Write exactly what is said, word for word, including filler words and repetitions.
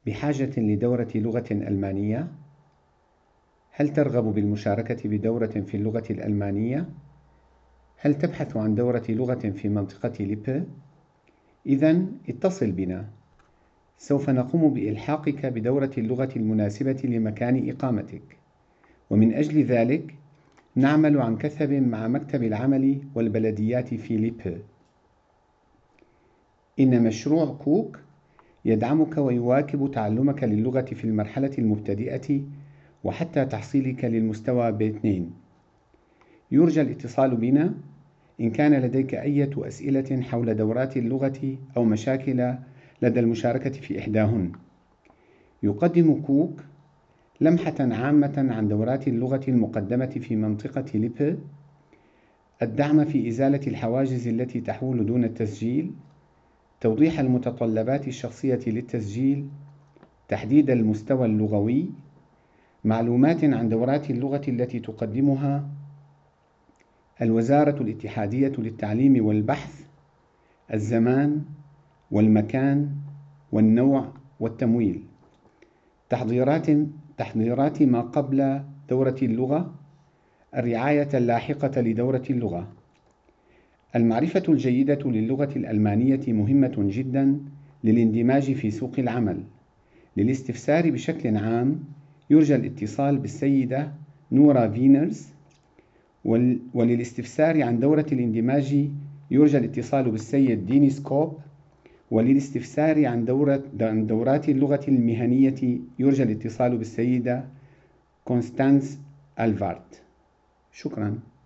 بحاجة لدورة لغة ألمانية؟ هل ترغب بالمشاركة بدورة في اللغة الألمانية؟ هل تبحث عن دورة لغة في منطقة ليبه؟ إذن اتصل بنا، سوف نقوم بإلحاقك بدورة اللغة المناسبة لمكان إقامتك، ومن أجل ذلك نعمل عن كثب مع مكتب العمل والبلديات في ليبه. إن مشروع كوك يدعمك ويواكب تعلمك للغة في المرحلة المبتدئة وحتى تحصيلك للمستوى بي اثنين. يرجى الاتصال بنا إن كان لديك أي أسئلة حول دورات اللغة أو مشاكل لدى المشاركة في إحداهن. يقدم كوك لمحة عامة عن دورات اللغة المقدمة في منطقة ليبه: الدعم في إزالة الحواجز التي تحول دون التسجيل، توضيح المتطلبات الشخصية للتسجيل، تحديد المستوى اللغوي، معلومات عن دورات اللغة التي تقدمها الوزارة الاتحادية للتعليم والبحث، الزمان والمكان والنوع والتمويل، تحضيرات تحضيرات ما قبل دورة اللغة، الرعاية اللاحقة لدورة اللغة. المعرفة الجيدة للغة الألمانية مهمة جدا للاندماج في سوق العمل. للاستفسار بشكل عام يرجى الاتصال بالسيدة نورا فينرز، وللاستفسار عن دورة الاندماج يرجى الاتصال بالسيد دينيس كوب، وللاستفسار عن دورة عن دورات اللغة المهنية يرجى الاتصال بالسيدة كونستانس ألفارت. شكرا.